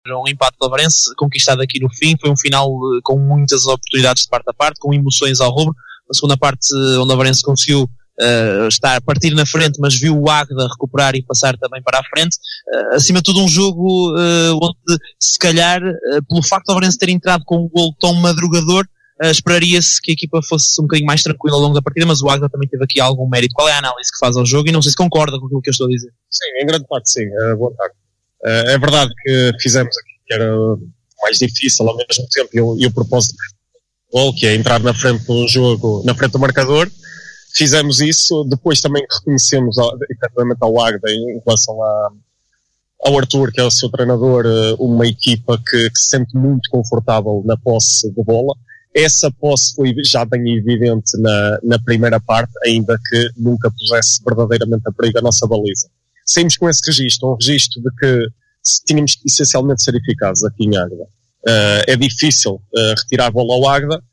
Um empate do Avarense conquistado aqui no fim, foi um final com muitas oportunidades de parte a parte, com emoções ao rubro. Na segunda parte, onde o Avarense conseguiu partir na frente, mas viu o Águeda recuperar e passar também para a frente. Acima de tudo um jogo onde, se calhar, pelo facto do Avarense ter entrado com um golo tão madrugador, esperaria-se que a equipa fosse um bocadinho mais tranquila ao longo da partida, mas o Águeda também teve aqui algum mérito. Qual é a análise que faz ao jogo? E não sei se concorda com aquilo que eu estou a dizer. Sim, em grande parte sim. Boa tarde. É verdade que fizemos aqui que era mais difícil ao mesmo tempo e o propósito do gol, que é entrar na frente do jogo, na frente do marcador. Fizemos isso, depois também reconhecemos efetivamente ao Águeda em relação ao Arthur, que é o seu treinador, uma equipa que se sente muito confortável na posse de bola. Essa posse foi já bem evidente na primeira parte, ainda que nunca pusesse verdadeiramente a perigo a nossa baliza. Saímos com esse registro, um registro de que tínhamos que essencialmente ser eficazes aqui em Águeda. É difícil retirar a bola ao Águeda,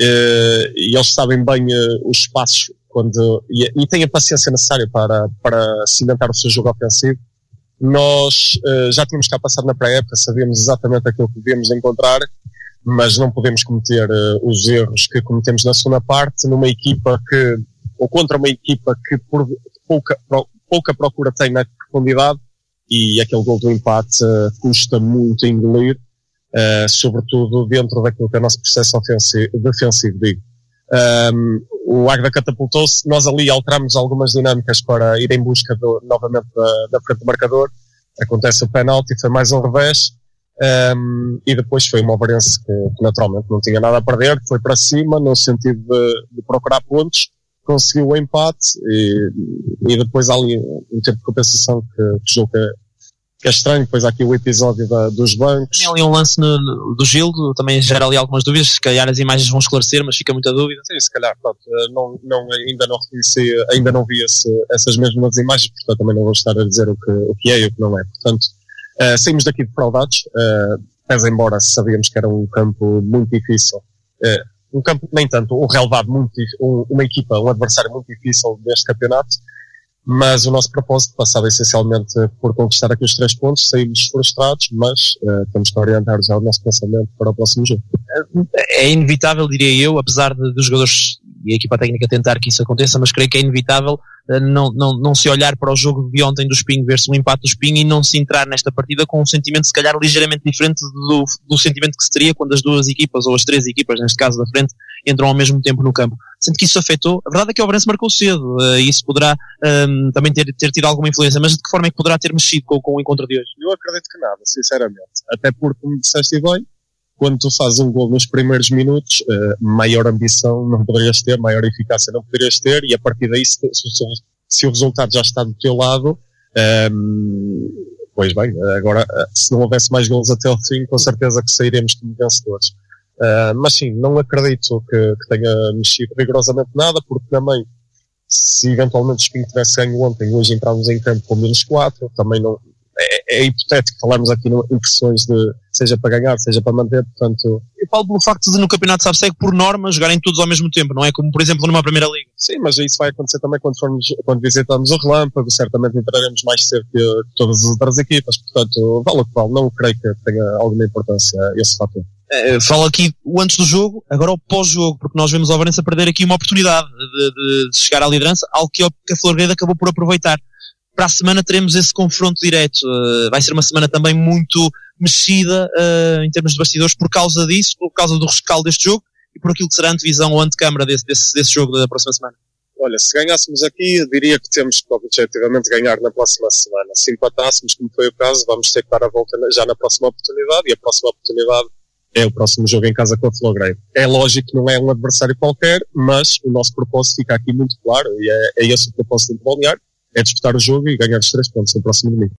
e eles sabem bem os espaços e têm a paciência necessária para cimentar o seu jogo ofensivo. Nós já tínhamos cá passado na pré-época, sabíamos exatamente aquilo que devíamos encontrar, mas não podemos cometer os erros que cometemos na segunda parte numa equipa ou contra uma equipa que por pouca procura tem na profundidade, e aquele gol do empate custa muito engolir, sobretudo dentro daquilo que é o nosso processo defensivo, digo. O Águeda catapultou-se, nós ali alteramos algumas dinâmicas para ir em busca novamente da frente do marcador. Acontece o penalti, foi mais um revés, e depois foi uma Avarense que naturalmente não tinha nada a perder, foi para cima no sentido de procurar pontos, conseguiu o empate e depois há ali um tempo de compensação que julgo que é estranho. Depois há aqui o episódio dos bancos. Tem ali um lance do Gildo, também gera ali algumas dúvidas, se calhar as imagens vão esclarecer, mas fica muita dúvida. Sim, se calhar, pronto, ainda não reconheci, ainda não vi essas mesmas imagens, portanto também não vou estar a dizer o que é e o que não é. Portanto, saímos daqui defraudados, pese embora sabíamos que era um campo muito difícil, um campo nem tanto, um relevado muito difícil, uma equipa, um adversário muito difícil deste campeonato, mas o nosso propósito passava essencialmente por conquistar aqui os 3 pontos. Saímos frustrados, mas temos que orientar já o nosso pensamento para o próximo jogo. É inevitável, diria eu, apesar dos jogadores e a equipa técnica tentar que isso aconteça, mas creio que é inevitável não se olhar para o jogo de ontem do Espinho, ver-se um empate do Espinho e não se entrar nesta partida com um sentimento se calhar ligeiramente diferente do sentimento que se teria quando as duas equipas, ou as 3 equipas, neste caso da frente, entram ao mesmo tempo no campo. Sendo que isso afetou, a verdade é que o Avarense marcou cedo, e isso poderá também ter tido alguma influência, mas de que forma é que poderá ter mexido com o encontro de hoje? Eu acredito que nada, sinceramente. Até porque, como disseste bem, quando tu fazes um gol nos primeiros minutos, maior ambição não poderias ter, maior eficácia não poderias ter, e a partir daí, se o resultado já está do teu lado, pois bem, agora, se não houvesse mais golos até ao fim, com certeza que sairemos como vencedores. Mas sim, não acredito que tenha mexido rigorosamente nada, porque também, se eventualmente o Espinho tivesse ganho ontem, hoje entramos em campo com -4, também não. É hipotético falarmos aqui em pressões de seja para ganhar, seja para manter, portanto... Eu falo pelo facto de no campeonato sabe-se por norma jogarem todos ao mesmo tempo, não é como por exemplo numa primeira liga. Sim, mas isso vai acontecer também quando visitamos o Relâmpago, certamente entraremos mais cedo que todas as outras equipas, portanto, vale o que vale, não creio que tenha alguma importância esse fator. Falo aqui o antes do jogo, agora o pós-jogo, porque nós vemos o Avarense a perder aqui uma oportunidade de chegar à liderança, algo que a Florgueira acabou por aproveitar. Para a semana teremos esse confronto direto, vai ser uma semana também muito mexida em termos de bastidores por causa disso, por causa do rescaldo deste jogo e por aquilo que será a antevisão ou antecâmara desse jogo da próxima semana. Olha, se ganhássemos aqui, eu diria que temos que objetivamente ganhar na próxima semana. Se empatássemos, como foi o caso, vamos ter que dar a volta já na próxima oportunidade, e a próxima oportunidade é o próximo jogo em casa com a Florgueira. É lógico que não é um adversário qualquer, mas o nosso propósito fica aqui muito claro, e é esse o propósito do balneário, é disputar o jogo e ganhar os 3 pontos no próximo domingo.